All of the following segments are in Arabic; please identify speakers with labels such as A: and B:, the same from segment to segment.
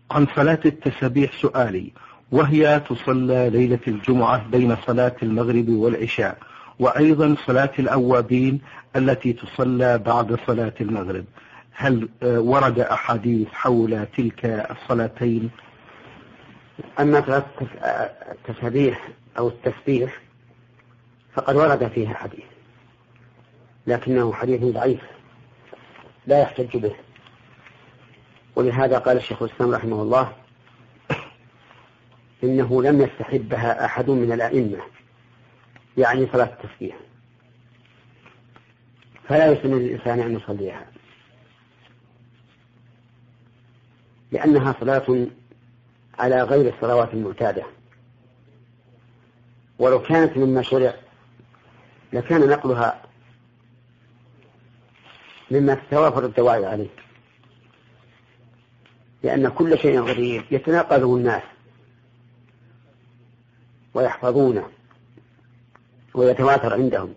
A: عن صلاة التسبيح سؤالي، وهي تصلى ليلة الجمعة بين صلاة المغرب والعشاء، وأيضا صلاة الأوابين التي تصلى بعد صلاة المغرب. هل ورد أحاديث حول تلك الصلاتين؟
B: أما صلاة التسبيح أو التسبيح فقد ورد فيها حديث، لكنه حديث ضعيف لا يحتج به، ولهذا قال الشيخ الإسلام رحمه الله إنه لم يستحبها أحد من الأئمة، يعني صلاة التسبيح، فلا يسن للإنسان أن يصليها، لأنها صلاة على غير الصلوات المعتادة، ولو كانت مما شرع لكان نقلها مما تتوافر الدواعي عليه، لأن كل شيء غريب يتناقله الناس ويحفظونه ويتواتر عندهم،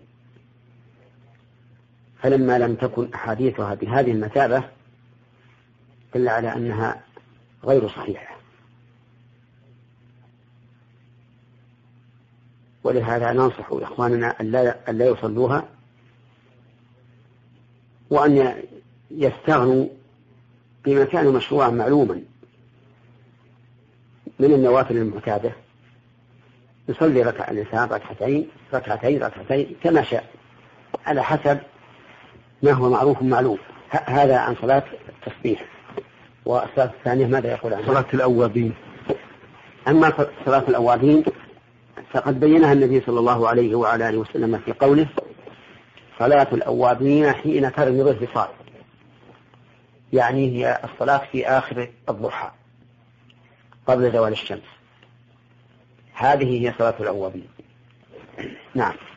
B: فلما لم تكن أحاديثها بهذه المثابة دل على أنها غير صحيحة. ولهذا ننصح إخواننا أن لا يصلوها، وأن يستغنوا بما كان مشروعا معلوما من النوافل المعتادة، يصلي الإنسان ركعتين كما شاء على حسب ما هو معروف معلوم. هذا عن صلاة التسبيح. والصلاة الثانية ماذا يقول عنها؟
A: صلاة الأوابين.
B: أما صلاة الأوابين فقد بينها النبي صلى الله عليه وعلى آله وسلم في قوله صلاة الأوابين حين ترمض الفصال، يعني هي الصلاة في آخر الضحى قبل زوال الشمس، هذه هي صلاة الأوابين. نعم.